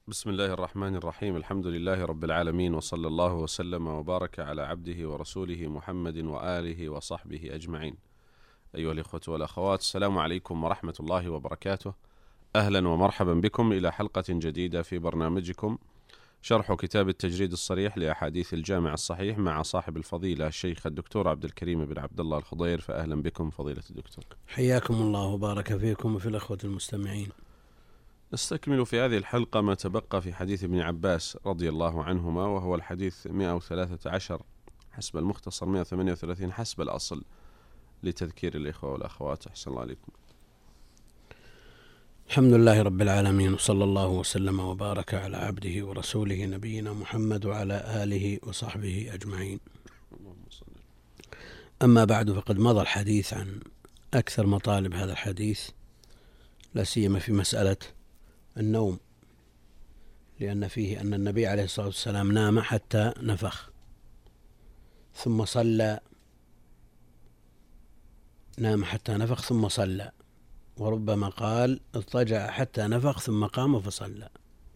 بسم الله الرحمن الرحيم. الحمد لله رب العالمين، وصلى الله وسلم وبارك على عبده ورسوله محمد وآله وصحبه أجمعين. أيها الإخوة والأخوات، السلام عليكم ورحمة الله وبركاته. أهلا ومرحبا بكم إلى حلقة جديدة في برنامجكم شرح كتاب التجريد الصريح لأحاديث الجامع الصحيح مع صاحب الفضيلة الشيخ الدكتور عبد الكريم بن عبد الله الخضير. فأهلا بكم فضيلة الدكتور. حياكم الله وبارك فيكم وفي الأخوة المستمعين. نستكمل في هذه الحلقة ما تبقى في حديث ابن عباس رضي الله عنهما، وهو الحديث 113 حسب المختصر، 138 حسب الأصل، لتذكير الإخوة والأخوات. أحسن الله عليكم. الحمد لله رب العالمين، وصلى الله وسلم وبارك على عبده ورسوله نبينا محمد وعلى آله وصحبه أجمعين. أما بعد، فقد مضى الحديث عن أكثر مطالب هذا الحديث، لا سيما في مسألة النوم، لأن فيه أن النبي عليه الصلاة والسلام نام حتى نفخ ثم صلى، نام حتى نفخ ثم صلى، وربما قال اضطجع حتى نفخ ثم قام فصلى.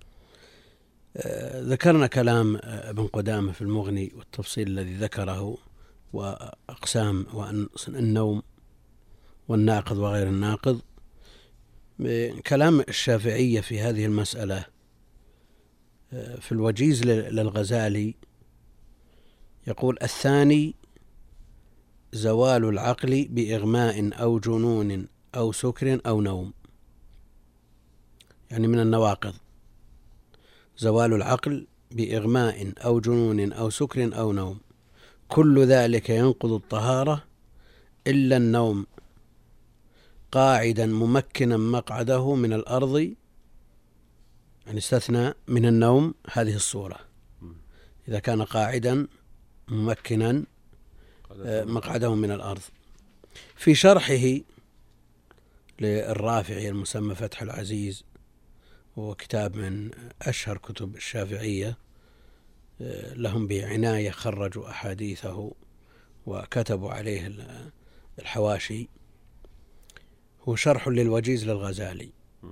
ذكرنا كلام ابن قدامة في المغني والتفصيل الذي ذكره وأقسام النوم والناقض وغير الناقض. كلام الشافعية في هذه المسألة في الوجيز للغزالي يقول: الثاني زوال العقل بإغماء أو جنون أو سكر أو نوم، يعني من النواقض. زوال العقل بإغماء أو جنون أو سكر أو نوم، كل ذلك ينقض الطهارة إلا النوم، قاعدا ممكنا مقعده من الأرض، يعني استثنى من النوم هذه الصورة، إذا كان قاعدا ممكنا مقعده من الأرض. في شرحه للرافعي المسمى فتح العزيز، هو كتاب من أشهر كتب الشافعية، لهم بعناية خرجوا أحاديثه وكتبوا عليه الحواشي، هو شرح للوجيز للغزالي.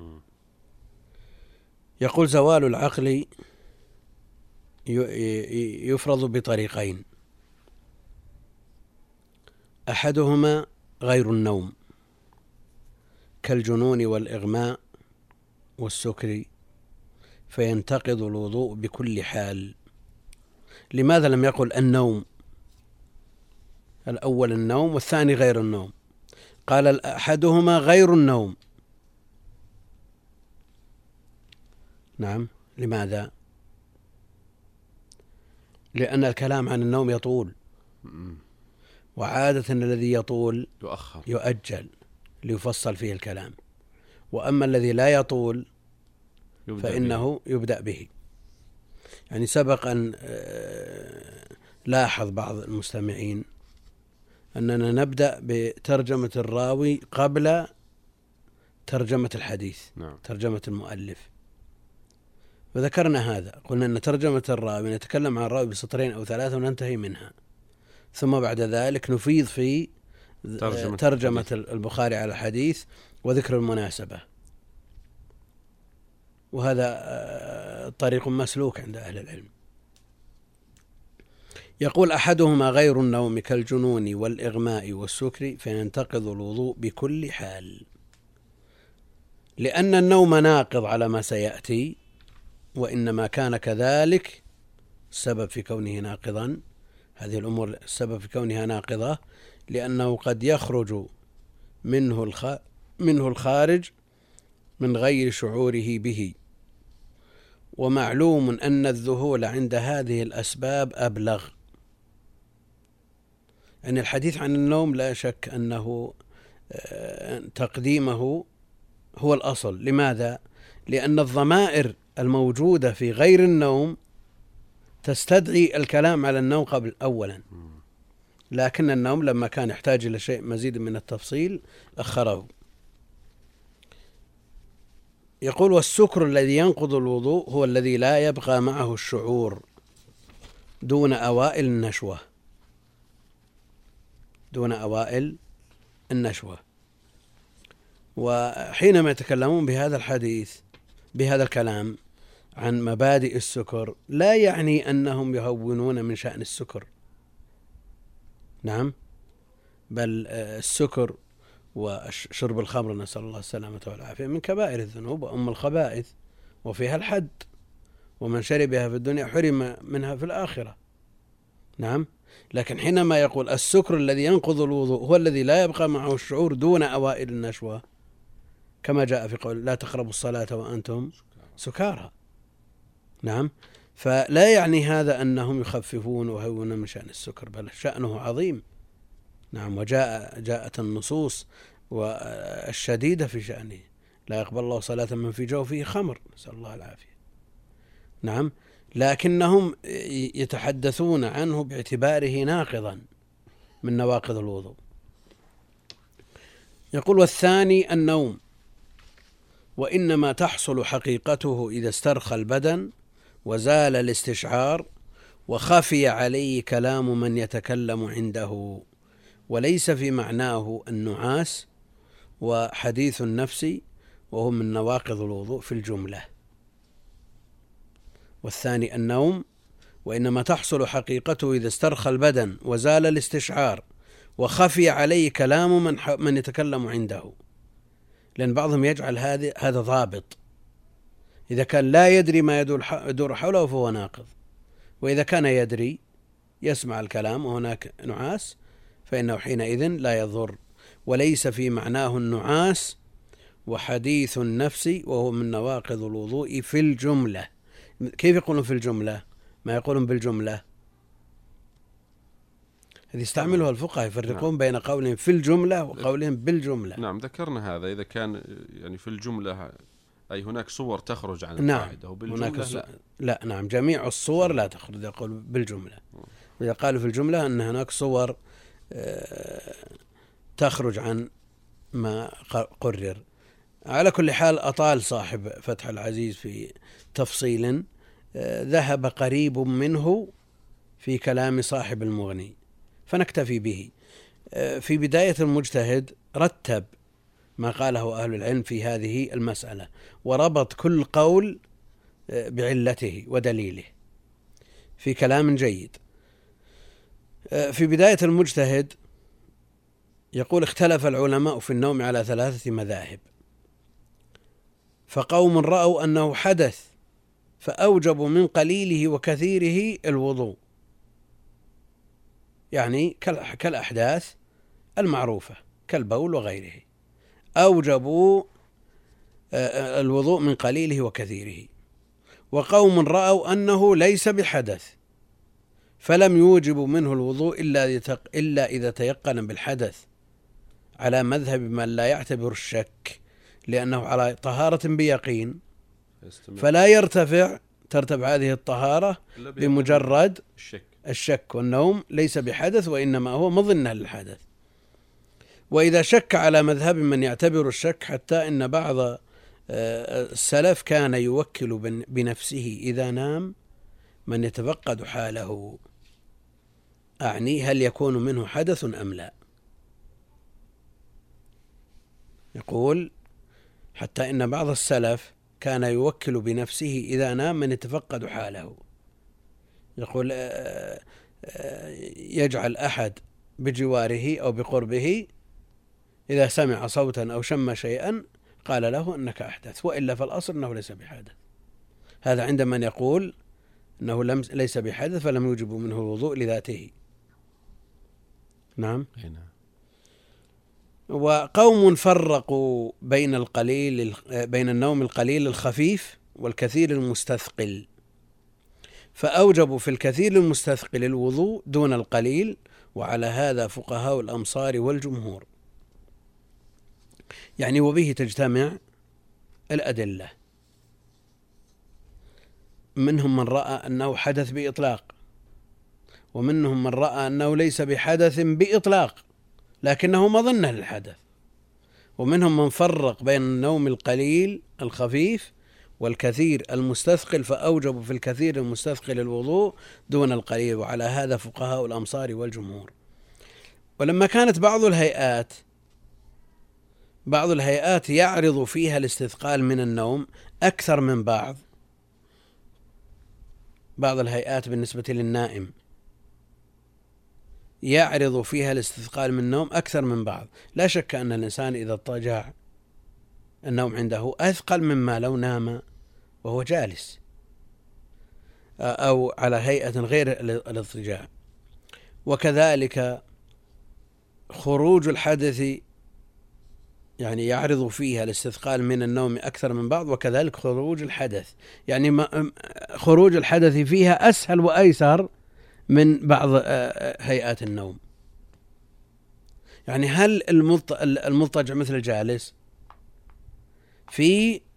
يقول: زوال العقل يفرض بطريقين: أحدهما غير النوم كالجنون والإغماء والسكر، فينتقض الوضوء بكل حال. لماذا لم يقل النوم؟ الأول النوم والثاني غير النوم. قال أحدهما غير النوم. نعم، لماذا؟ لأن الكلام عن النوم يطول، وعادة الذي يطول يؤجل ليفصل فيه الكلام، وأما الذي لا يطول فإنه يبدأ به. يعني سبق أن لاحظ بعض المستمعين أننا نبدأ بترجمة الراوي قبل ترجمة الحديث. نعم. ترجمة المؤلف، وذكرنا هذا، قلنا أن ترجمة الراوي نتكلم عن الراوي بسطرين أو ثلاثة وننتهي منها، ثم بعد ذلك نفيض في ترجمة البخاري على الحديث وذكر المناسبة، وهذا طريق مسلوك عند أهل العلم. يقول: أحدهما غير النوم كالجنون والإغماء والسكر، فينتقض الوضوء بكل حال، لأن النوم ناقض على ما سيأتي، وإنما كان كذلك السبب في كونه ناقضا، هذه الأمور السبب في كونها ناقضة، لأنه قد يخرج منه الخارج من غير شعوره به، ومعلوم أن الذهول عند هذه الأسباب أبلغ. يعني الحديث عن النوم لا شك أنه تقديمه هو الأصل. لماذا؟ لأن الضمائر الموجودة في غير النوم تستدعي الكلام على النوم قبل أولا، لكن النوم لما كان يحتاج إلى شيء مزيد من التفصيل أخره. يقول: والسكر الذي ينقض الوضوء هو الذي لا يبقى معه الشعور دون أوائل النشوة، دون أوائل النشوة. وحينما يتكلمون بهذا الحديث بهذا الكلام عن مبادئ السكر لا يعني أنهم يهونون من شأن السكر، نعم، بل السكر وشرب الخمر نسأل الله السلامة والعافية من كبائر الذنوب وأم الخبائث، وفيها الحد، ومن شربها في الدنيا حرم منها في الآخرة، نعم. لكن حينما يقول السكر الذي ينقض الوضوء هو الذي لا يبقى معه الشعور دون أوائل النشوة، كما جاء في قول لا تقربوا الصلاة وأنتم سكارى، نعم. فلا يعني هذا أنهم يخففون ويهونون من شأن السكر، بل شأنه عظيم، نعم. جاءت النصوص والشديدة في شأنه، لا يقبل الله صلاة من في جوفه خمر، نسأل الله العافية، نعم. لكنهم يتحدثون عنه باعتباره ناقضا من نواقض الوضوء. يقول والثاني النوم، وإنما تحصل حقيقته إذا استرخى البدن وزال الاستشعار وخفي عليه كلام من يتكلم عنده، وليس في معناه النعاس وحديث النفس، وهو من نواقض الوضوء في الجملة. والثاني النوم، وإنما تحصل حقيقته إذا استرخى البدن وزال الاستشعار وخفي عليه كلام من يتكلم عنده، لأن بعضهم يجعل هذا ضابط، إذا كان لا يدري ما يدور حوله فهو ناقض، وإذا كان يدري يسمع الكلام وهناك نعاس فإنه حينئذ لا يضر. وليس في معناه النعاس وحديث النفس، وهو من نواقض الوضوء في الجملة. كيف يقولون في الجملة؟ ما يقولون بالجملة، هذه يستعملها الفقهاء يفرقون بين قولهم في الجملة وقولهم بالجملة. نعم، ذكرنا هذا إذا كان يعني في الجملة أي هناك صور تخرج عن القاعدة، نعم. وبالجملة لا نعم، جميع الصور لا تخرج، يقول بالجملة. إذا قالوا في الجملة أن هناك صور تخرج عن ما قرر. على كل حال أطال صاحب فتح العزيز في تفصيل ذهب قريب منه في كلام صاحب المغني، فنكتفي به. في بداية المجتهد رتب ما قاله أهل العلم في هذه المسألة، وربط كل قول بعلته ودليله في كلام جيد. في بداية المجتهد يقول اختلف العلماء في النوم على 3 مذاهب، فقوم رأوا أنه حدث فأوجبوا من قليله وكثيره الوضوء، يعني كالأحداث المعروفة كالبول وغيره، أوجبوا الوضوء من قليله وكثيره. وقوم رأوا أنه ليس بحدث فلم يوجبوا منه الوضوء إلا إذا تيقن بالحدث، على مذهب من لا يعتبر الشك، لأنه على طهارة بيقين فلا ترتفع هذه الطهارة بمجرد الشك، والنوم ليس بحدث وإنما هو مظنة للحدث. وإذا شك على مذهب من يعتبر الشك، حتى إن بعض السلف كان يوكل بنفسه إذا نام من يتفقد حاله، أعني هل يكون منه حدث أم لا. يقول حتى إن بعض السلف كان يوكل بنفسه إذا نام من يتفقد حاله، يقول يجعل أحد بجواره أو بقربه إذا سمع صوتا أو شم شيئا قال له أنك أحدث، وإلا فالأصل أنه ليس بحدث. هذا عند من يقول أنه ليس بحدث فلم يوجب منه الوضوء لذاته. نعم. وقوم فرقوا بين النوم القليل الخفيف والكثير المستثقل، فأوجبوا في الكثير المستثقل الوضوء دون القليل، وعلى هذا فقهاء الأمصار والجمهور، يعني وبه تجتمع الأدلة. منهم من رأى أنه حدث بإطلاق، ومنهم من رأى أنه ليس بحدث بإطلاق لكنه مظنة للحدث، ومنهم من فرق بين النوم القليل الخفيف والكثير المستثقل، فأوجبوا في الكثير المستثقل الوضوء دون القليل، وعلى هذا فقهاء الأمصار والجمهور. ولما كانت بعض الهيئات يعرض فيها الاستثقال من النوم أكثر من بعض، بعض الهيئات بالنسبة للنائم يعرض فيها الاستثقال من النوم أكثر من بعض. لا شك أن الإنسان إذا اضطجع النوم عنده أثقل مما لو نام وهو جالس أو على هيئة غير الاضطجاع. وكذلك خروج الحدث يعني يعرض فيها الاستثقال من النوم أكثر من بعض، وكذلك خروج الحدث يعني خروج الحدث فيها أسهل وأيسر من بعض هيئات النوم. يعني هل المضطجع مثل الجالس في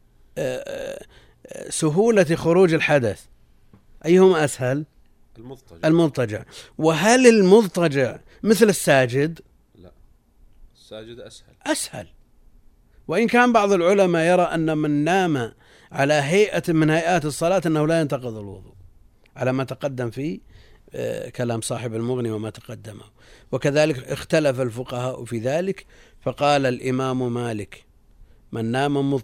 سهولة خروج الحدث أيهما أسهل؟ المضطجع. وهل المضطجع مثل الساجد؟ لا، الساجد أسهل. وإن كان بعض العلماء يرى أن من نام على هيئة من هيئات الصلاة أنه لا ينتقض الوضوء، على ما تقدم في كلام صاحب المغني وما تقدمه. وكذلك اختلف الفقهاء في ذلك، فقال الإمام مالك: من نام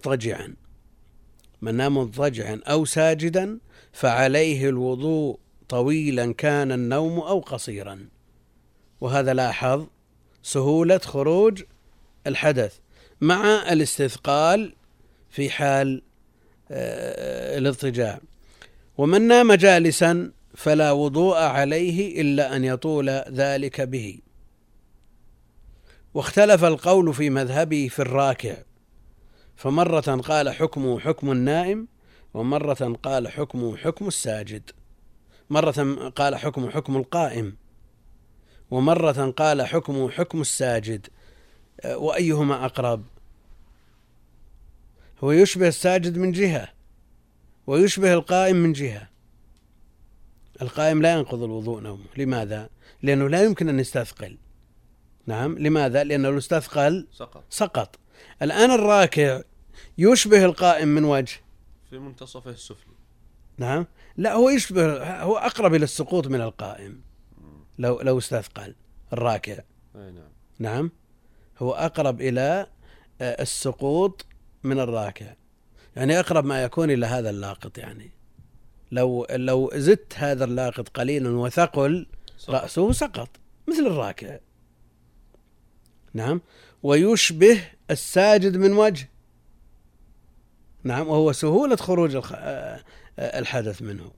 مضطجعا أو ساجدا فعليه الوضوء طويلا كان النوم أو قصيرا. وهذا لاحظ سهولة خروج الحدث مع الاستثقال في حال الاضطجاع. ومن نام جالسا فلا وضوء عليه إلا أن يطول ذلك به. واختلف القول في مذهبه في الراكع، فمرة قال حكمه حكم النائم، ومرة قال حكمه حكم الساجد، مرة قال حكمه حكم القائم، ومرة قال حكمه حكم الساجد. وأيهما أقرب؟ هو يشبه الساجد من جهة ويشبه القائم من جهة. القائم لا ينقض الوضوء نومه. لماذا؟ لأنه لا يمكن أن يستثقل. نعم، لماذا؟ لأنه لو استثقل سقط. الآن الراكع يشبه القائم من وجه، في منتصفه السفلي. نعم، لا، هو أقرب إلى السقوط من القائم لو استثقل الراكع. نعم، هو أقرب إلى السقوط من الراكع، يعني أقرب ما يكون إلى هذا اللاقط. يعني لو زدت هذا اللاقط قليلا وثقل رأسه سقط مثل الراكع. نعم، ويشبه الساجد من وجه. نعم، وهو سهولة خروج الحدث منه.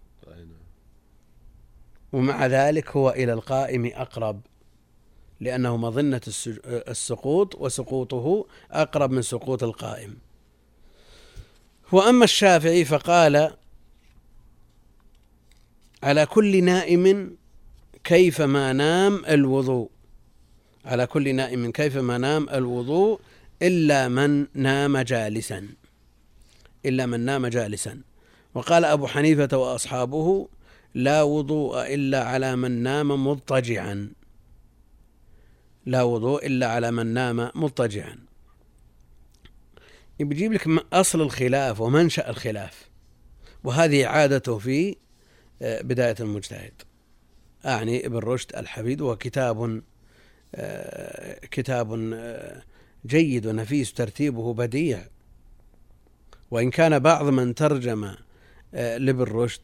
ومع ذلك هو إلى القائم أقرب، لأنه مظنة السقوط، وسقوطه أقرب من سقوط القائم. وأما الشافعي فقال: على كل نائم كيفما نام الوضوء، على كل نائم كيفما نام الوضوء إلا من نام جالسا. وقال أبو حنيفة وأصحابه: لا وضوء إلا على من نام مضطجعا، لا وضوء إلا على من نام مضطجعا. بيجيب لك أصل الخلاف ومنشأ الخلاف، وهذه عادته في بداية المجتهد، أعني ابن رشد الحفيد، وكتاب جيد ونفيس، ترتيبه بديع. وإن كان بعض من ترجم لابن رشد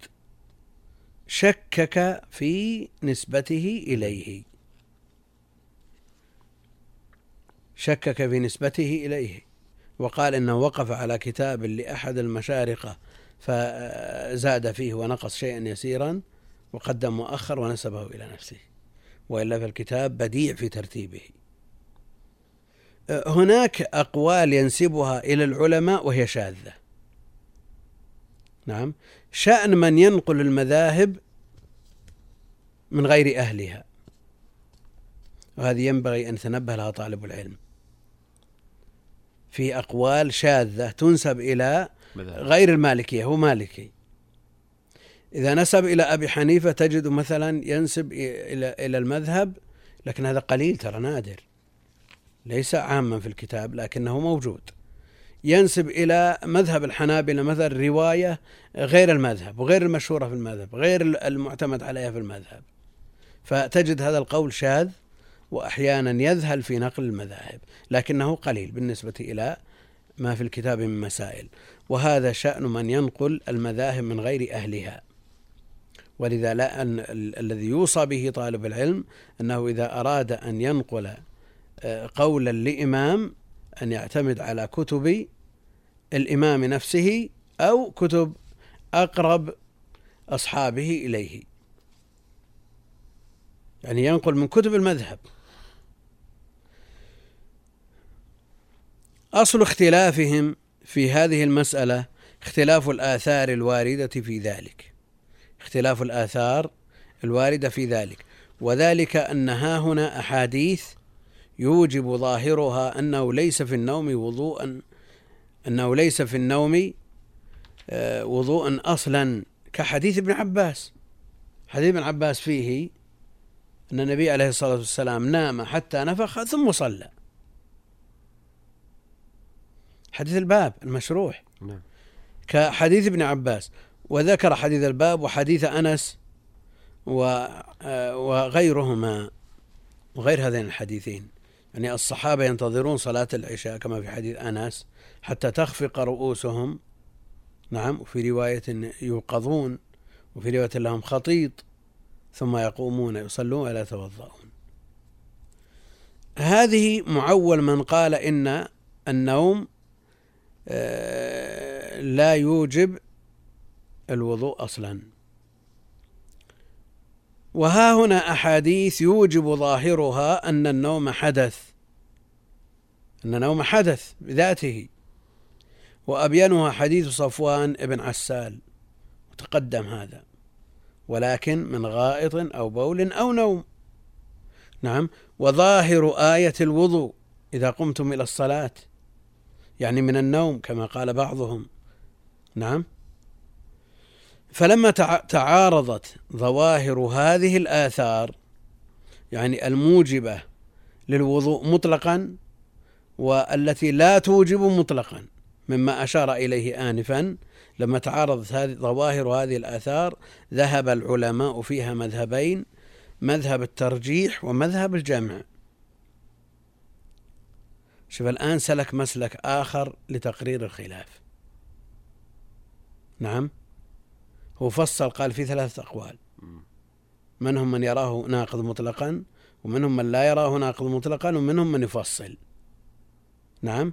شكك في نسبته إليه، وقال إنه وقف على كتاب لأحد المشارقة فزاد فيه ونقص شيئا يسيرا، وقدم وأخر ونسبه إلى نفسه، وإلا في الكتاب بديع في ترتيبه. هناك أقوال ينسبها إلى العلماء وهي شاذة. نعم، شأن من ينقل المذاهب من غير أهلها، وهذه ينبغي أن يتنبه لها طالب العلم. في أقوال شاذة تنسب إلى غير المالكية، هو مالكي، إذا نسب إلى أبي حنيفة تجد مثلا ينسب إلى المذهب، لكن هذا قليل، ترى نادر، ليس عاما في الكتاب لكنه موجود. ينسب إلى مذهب الحنابلة مثلا رواية غير المذهب وغير المشهورة في المذهب، غير المعتمد عليها في المذهب، فتجد هذا القول شاذ، وأحيانا يذهل في نقل المذاهب، لكنه قليل بالنسبة إلى ما في الكتاب من مسائل. وهذا شأن من ينقل المذاهب من غير أهلها. ولذا الذي يوصى به طالب العلم أنه إذا أراد أن ينقل قولا لإمام أن يعتمد على كتب الإمام نفسه أو كتب أقرب أصحابه إليه، يعني ينقل من كتب المذهب. أصل اختلافهم في هذه المسألة اختلاف الآثار الواردة في ذلك، اختلاف الآثار الواردة في ذلك، وذلك أن ها هنا أحاديث يوجب ظاهرها أنه ليس في النوم وضوءا، أنه ليس في النوم وضوءا أصلا، كحديث ابن عباس. حديث ابن عباس فيه أن النبي عليه الصلاة والسلام نام حتى نفخ ثم صلى، حديث الباب المشروح كحديث ابن عباس. وذكر حديث الباب وحديث أنس وغيرهما وغير هذين الحديثين، يعني الصحابة ينتظرون صلاة العشاء كما في حديث أنس حتى تخفق رؤوسهم، نعم، وفي رواية يوقظون، وفي رواية لهم خطيط، ثم يقومون يصلون ولا يتوضؤون. هذه معول من قال إن النوم لا يوجب الوضوء أصلا. وها هنا أحاديث يوجب ظاهرها أن النوم حدث، أن النوم حدث بذاته، وأبينها حديث صفوان بن عسال وتقدم هذا، ولكن من غائط أو بول أو نوم. نعم. وظاهر آية الوضوء إذا قمتم إلى الصلاة يعني من النوم كما قال بعضهم. نعم. فلما تعارضت ظواهر هذه الآثار يعني الموجبة للوضوء مطلقا والتي لا توجب مطلقا مما أشار إليه آنفا، لما تعارضت ظواهر هذه الآثار ذهب العلماء فيها مذهبين، مذهب الترجيح ومذهب الجمع. شوف الآن سلك مسلك آخر لتقرير الخلاف. نعم. هو فصل قال في 3 أقوال، منهم من يراه ناقض مطلقا، ومنهم من لا يراه ناقض مطلقا، ومنهم من يفصل. نعم.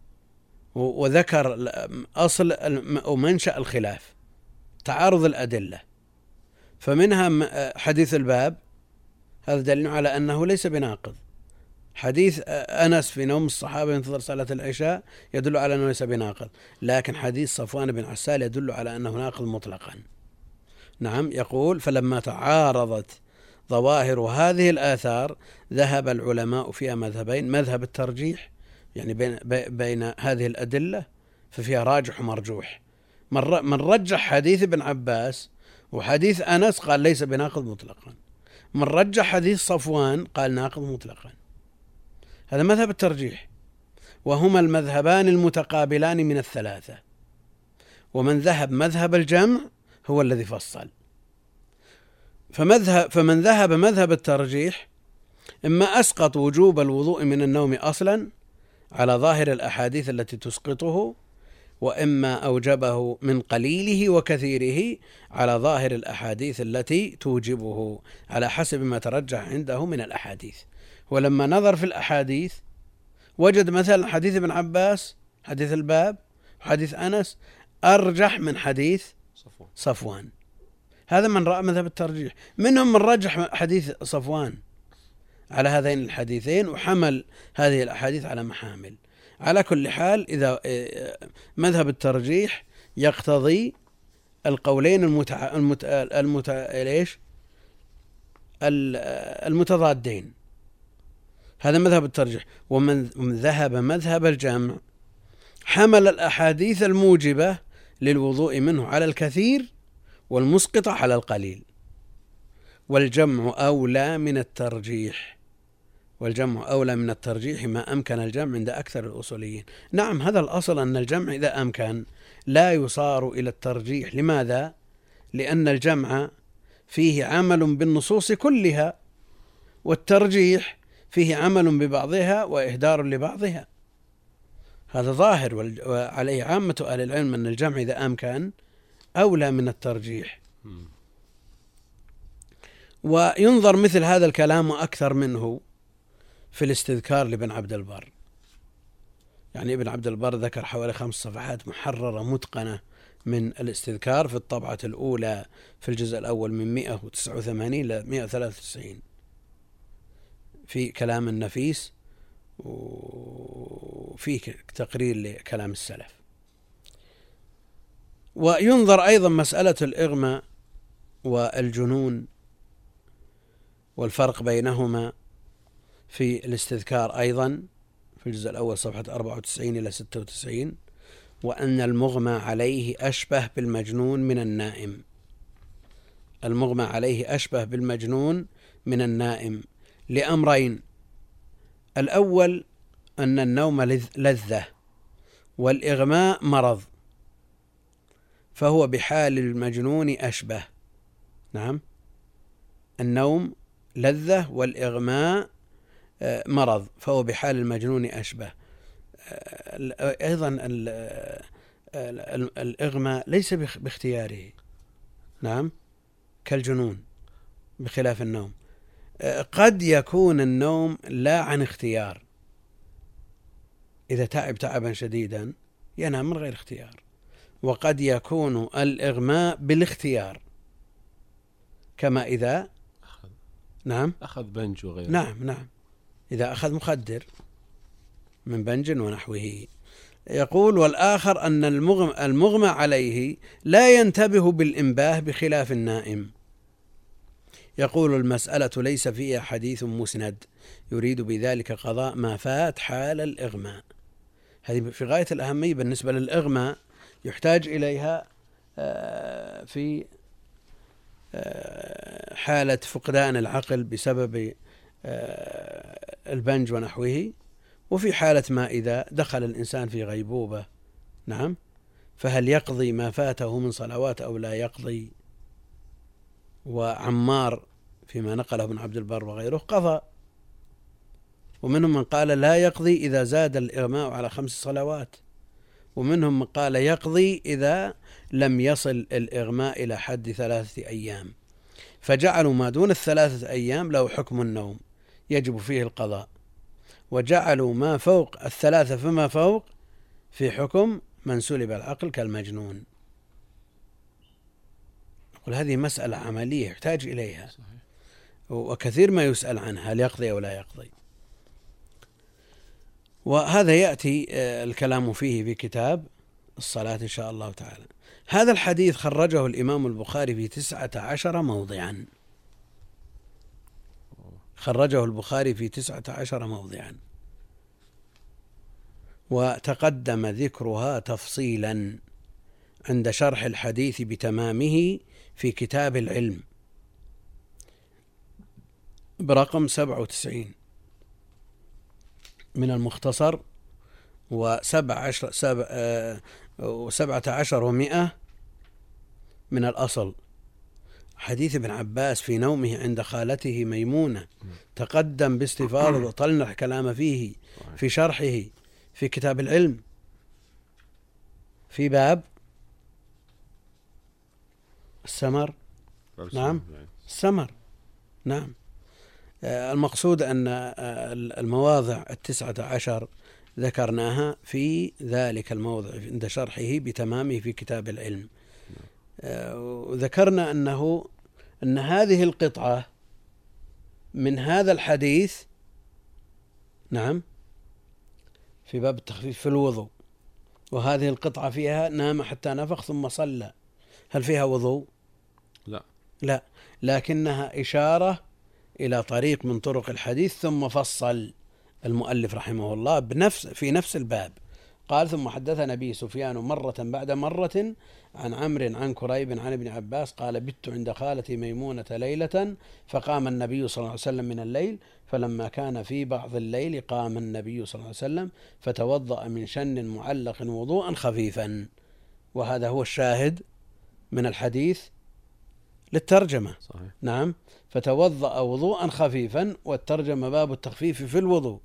وذكر أصل ومنشأ الخلاف تعارض الأدلة، فمنها حديث الباب، هذا دليل على أنه ليس بناقض. حديث أنس في نوم الصحابة ينتظر صلاة العشاء يدل على أنه ليس بناقض، لكن حديث صفوان بن عسال يدل على أنه ناقض مطلقا. نعم. يقول فلما تعارضت ظواهر هذه الآثار ذهب العلماء فيها مذهبين، مذهب الترجيح يعني بين هذه الأدلة ففيها راجح ومرجوح. من رجح حديث ابن عباس وحديث أنس قال ليس بناقض مطلقا، من رجح حديث صفوان قال ناقض مطلقا. هذا مذهب الترجيح، وهما المذهبان المتقابلان من ال3. ومن ذهب مذهب الجمع هو الذي فصل. فمن ذهب مذهب الترجيح إما أسقط وجوب الوضوء من النوم أصلا على ظاهر الأحاديث التي تسقطه، وإما أوجبه من قليله وكثيره على ظاهر الأحاديث التي توجبه على حسب ما ترجح عنده من الأحاديث. ولما نظر في الأحاديث وجد مثلا حديث ابن عباس حديث الباب وحديث أنس أرجح من حديث صفوان. هذا من رأى مذهب الترجيح. منهم من رجح حديث صفوان على هذين الحديثين وحمل هذه الأحاديث على محامل. على كل حال إذا مذهب الترجيح يقتضي القولين المتضادين، هذا مذهب الترجيح. ومن ذهب مذهب الجمع حمل الأحاديث الموجبة للوضوء منه على الكثير والمسقطة على القليل، والجمع أولى من الترجيح، والجمع أولى من الترجيح ما أمكن الجمع عند أكثر الأصوليين. نعم، هذا الأصل أن الجمع إذا أمكن لا يصار إلى الترجيح. لماذا؟ لأن الجمع فيه عمل بالنصوص كلها، والترجيح فيه عمل ببعضها وإهدار لبعضها. هذا ظاهر، وعليه عامة أهل العلم أن الجمع إذا أمكن أولى من الترجيح. وينظر مثل هذا الكلام وأكثر منه في الاستذكار لابن عبد البر. يعني ابن عبد البر ذكر حوالي 5 صفحات محررة متقنة من الاستذكار في الطبعة الأولى في الجزء الأول من 189 إلى 193 في كلام النفيس، وفي تقرير لكلام السلف. وينظر أيضا مسألة الإغماء والجنون والفرق بينهما في الاستذكار أيضا في الجزء الأول صفحة 94 إلى 96، وأن المغمى عليه أشبه بالمجنون من النائم. المغمى عليه أشبه بالمجنون من النائم لأمرين: الأول أن النوم لذة والإغماء مرض، فهو بحال المجنون أشبه. نعم، النوم لذة والإغماء مرض، فهو بحال المجنون أشبه. أيضا الإغماء ليس باختياره، نعم، كالجنون بخلاف النوم. قد يكون النوم لا عن اختيار، إذا تعب تعبا شديدا ينام من غير اختيار، وقد يكون الإغماء بالاختيار، كما إذا أخذ بنج وغيره. نعم، إذا أخذ مخدر من بنج ونحوه. يقول: والآخر أن المغمى عليه لا ينتبه بالإنباه بخلاف النائم. يقول: المسألة ليس فيها حديث مسند يريد بذلك قضاء ما فات حال الإغماء. هذه في غاية الأهمية بالنسبة للإغماء، يحتاج إليها في حالة فقدان العقل بسبب البنج ونحوه، وفي حالة ما إذا دخل الإنسان في غيبوبة. نعم، فهل يقضي ما فاته من صلوات أو لا يقضي؟ وعمار فيما نقله ابن عبد البر وغيره قضى، ومنهم من قال لا يقضي إذا زاد الإغماء على 5 صلوات، ومنهم من قال يقضي إذا لم يصل الإغماء إلى حد 3 أيام، فجعلوا ما دون 3 أيام له حكم النوم يجب فيه القضاء، وجعلوا ما فوق 3 فما فوق في حكم من سلب العقل كالمجنون. أقول هذه مسألة عملية يحتاج إليها. صحيح. وكثير ما يسأل عنها، هل يقضي أو لا يقضي؟ وهذا يأتي الكلام فيه في كتاب الصلاة إن شاء الله تعالى. هذا الحديث خرجه الإمام البخاري في 19 موضعا، خرجه البخاري في 19 موضعا، وتقدم ذكرها تفصيلا عند شرح الحديث بتمامه في كتاب العلم برقم 97 من المختصر، و17 من الأصل. حديث ابن عباس في نومه عند خالته ميمونة تقدم باستفاضة، وطلنا الكلام فيه في شرحه في كتاب العلم في باب السمر. نعم، السمر. نعم، المقصود أن المواضع 19 ذكرناها في ذلك الموضع عند شرحه بتمامه في كتاب العلم. وذكرنا أن هذه القطعة من هذا الحديث، نعم، في باب التخفيف في الوضوء، وهذه القطعة فيها نام حتى نفخ ثم صلى. هل فيها وضوء؟ لا، لكنها إشارة إلى طريق من طرق الحديث، ثم فصل المؤلف رحمه الله في نفس الباب. قال: ثم حدثنا به سفيان مرة بعد مرة عن عمرو عن كريب عن ابن عباس قال: بت عند خالتي ميمونة ليلة، فقام النبي صلى الله عليه وسلم من الليل، فلما كان في بعض الليل قام النبي صلى الله عليه وسلم فتوضأ من شن معلق وضوءا خفيفا. وهذا هو الشاهد من الحديث للترجمة. صحيح. نعم، فتوضأ وضوءا خفيفا، والترجمة باب التخفيف في الوضوء.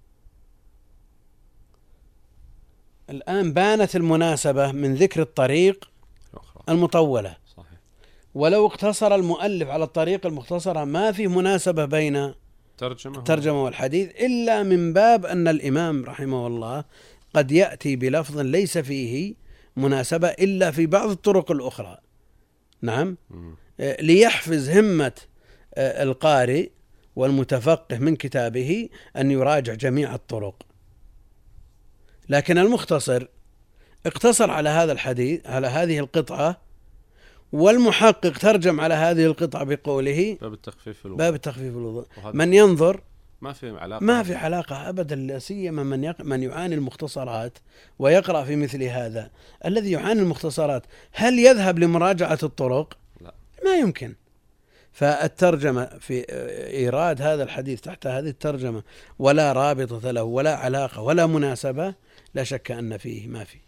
الآن بانت المناسبة من ذكر الطريق المطولة. صحيح. ولو اقتصر المؤلف على الطريقة المختصرة ما في مناسبة بين الترجمة والحديث، إلا من باب أن الإمام رحمه الله قد يأتي بلفظ ليس فيه مناسبة إلا في بعض الطرق الأخرى. نعم، ليحفز همة القارئ والمتفقه من كتابه أن يراجع جميع الطرق. لكن المختصر اقتصر على هذا الحديث، على هذه القطعة، والمحقق ترجم على هذه القطعة بقوله باب التخفيف الوضوء. من ينظر ما في علاقة أبدا، لا سيما من يعاني المختصرات ويقرأ في مثل هذا. الذي يعاني المختصرات هل يذهب لمراجعة الطرق؟ لا، ما يمكن. فالترجمة في إيراد هذا الحديث تحت هذه الترجمة ولا رابطة له ولا علاقة ولا مناسبة، لا شك أن فيه ما فيه.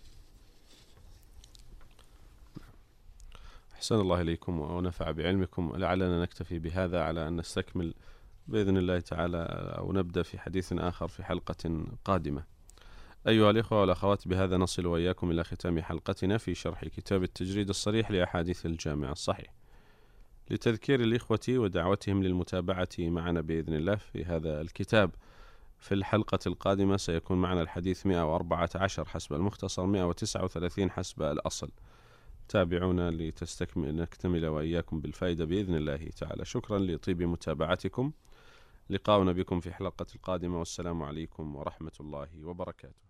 أحسن الله إليكم ونفع بعلمكم. لعلنا نكتفي بهذا على أن نستكمل بإذن الله تعالى، أو نبدأ في حديث آخر في حلقة قادمة. أيها الإخوة والأخوات، بهذا نصل وإياكم إلى ختام حلقتنا في شرح كتاب التجريد الصريح لأحاديث الجامع الصحيح. لتذكير الإخوة ودعوتهم للمتابعة معنا بإذن الله في هذا الكتاب، في الحلقة القادمة سيكون معنا الحديث 114 حسب المختصر، 139 حسب الأصل. تابعونا نكتمل وإياكم بالفائدة بإذن الله تعالى. شكرا لطيب متابعتكم، لقاؤنا بكم في حلقة القادمة، والسلام عليكم ورحمة الله وبركاته.